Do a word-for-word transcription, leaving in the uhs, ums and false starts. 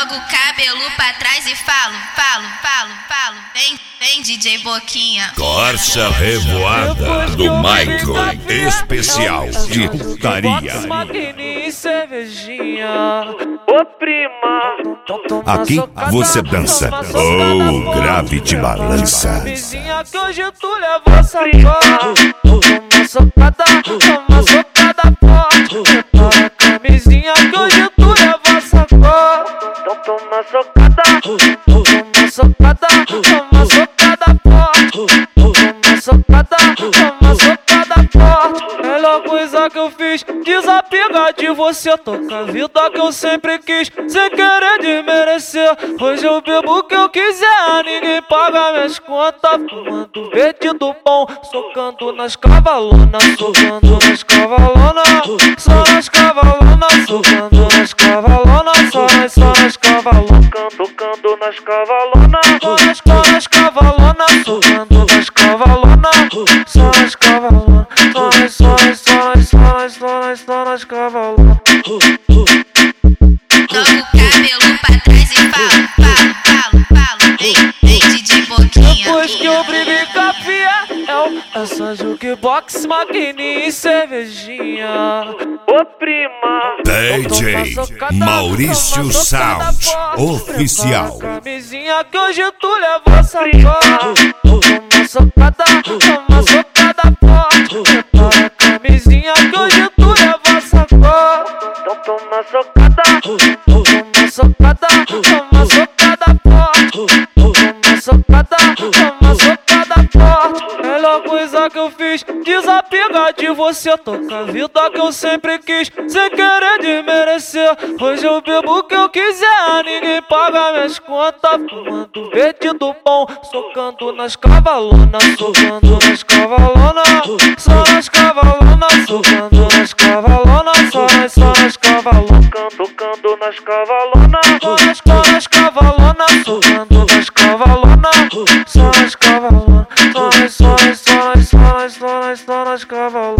Jogo o cabelo pra trás e falo, falo, falo, falo. Vem, vem D J Boquinha. Corsa Revoada do Michael, especial de putaria. Ô prima, Aqui você dança, ou grave de balança. vizinha que hoje tu leva sacola. Toma socada, toma socada forte. Prepara a camisinha que hoje tu leva sacola. Então toma socada, toma socada, toma socada forte. Toma socada, toma socada forte. Melhor coisa que eu fiz, desapegar de você. Toca a vida que eu sempre quis, sem querer desmerecer. Hoje eu bebo o que eu quiser, ninguém paga minhas contas. Fumando verde do bom, socando nas cavalonas. Socando nas cavalonas, só nas cavalonas. Socando nas cavalonas, só nas, só nas cavalonas. Tocando nas cavalonas, só nas, só nas cavalonas. Socando nas cavalonas, só nas cavalonas. Só nas, só nas, só nas, só nas, só nas, só nas cavalonas. Jogo o cabelo pra trás e falo, falo, falo, falo. Vem, vem D J Boquinha. Depois que eu briguei com a Fiel, é só jukebox, maquininha e cervejinha. Ô prima, D J Maurício Sound Oficial. camisinha que hoje tu leva sacola. Toma socada, toma socada forte. Prepara a camisinha que hoje tu leva sacola. Então toma socada, toma socada, toma socada forte. Toma socada, toma socada forte. Melhor coisa que eu fiz, desapegar de você. Toca a vida que eu sempre quis, sem querer desmerecer. Hoje eu bebo o que eu quiser, ninguém paga minhas contas. Fumando verde do bom, socando nas cavalonas. Socando nas cavalonas, só nas cavalonas. Socando nas cavalonas, só nas, só nas cavalonas. Tocando nas cavalonas, só nas, só nas cavalonas. Socando nas cavalonas, só nas cavalonas. Só nas, só nas, só nas, só nas, só nas, só nas cavalonas.